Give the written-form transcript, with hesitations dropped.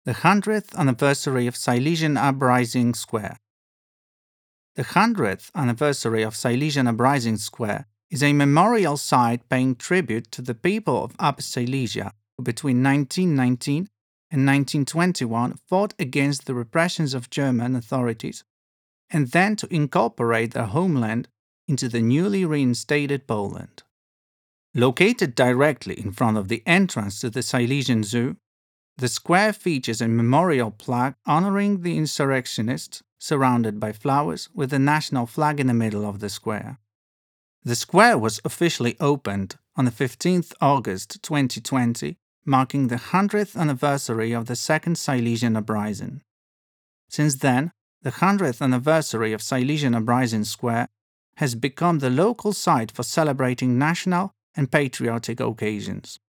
The 100th anniversary of Silesian Uprising Square. The 100th anniversary of Silesian Uprising Square is a memorial site paying tribute to the people of Upper Silesia who between 1919 and 1921 fought against the repressions of German authorities and then to incorporate their homeland into the newly reinstated Poland. Located directly in front of the entrance to the Silesian Zoo, the square features a memorial plaque honoring the insurrectionists, surrounded by flowers with the national flag in the middle of the square. The square was officially opened on the 15th August 2020, marking the 100th anniversary of the Second Silesian Uprising. Since then, the 100th anniversary of Silesian Uprising Square has become the local site for celebrating national and patriotic occasions.